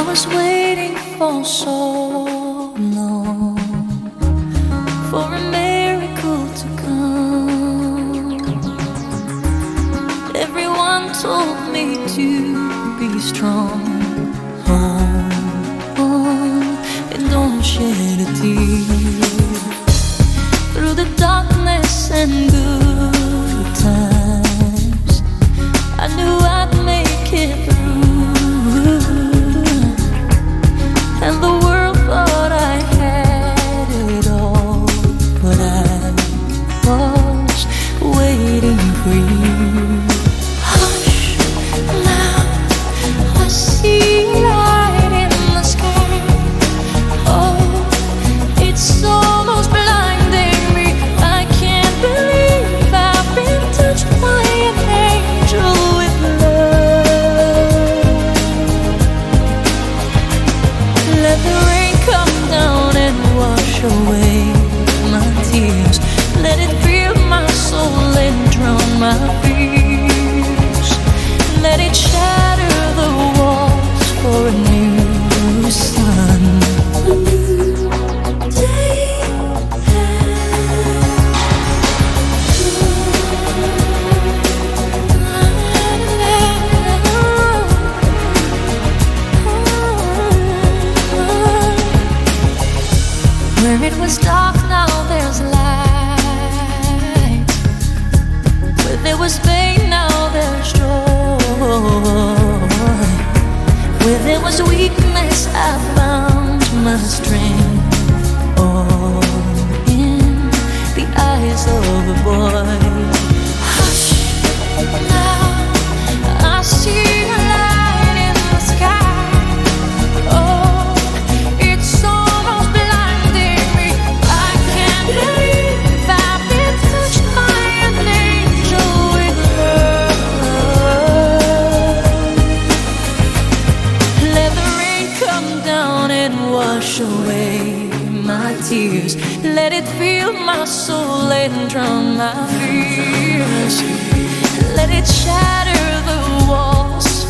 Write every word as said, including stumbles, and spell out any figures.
was waiting for so long for a miracle to come. Everyone told me to be strong. Hold on and don't shed a tear. Through the darkness and good times, I knew I'd make it through. And the world thought I had it all, but I was waiting for you. Hush, now I see light in the sky. Oh, it's almost blinding me. I can't believe I've been touched by an angel with love. Let the rain come down and wash away my tears. Let it fill my soul and drown my fears. Let it shatter the walls for a new sun. A new day. Where it was dark, now there's light. Where there was pain, now there's joy. Where there was weakness, I found my strength. All in the eyes of a boy. Hush, now I see a light in the sky. Oh, it's almost blinding me. I can't believe I've been touched by an angel with love. Let the rain come down and wash away my tears. Let it fill my soul and drown my fears. Let it shatter the walls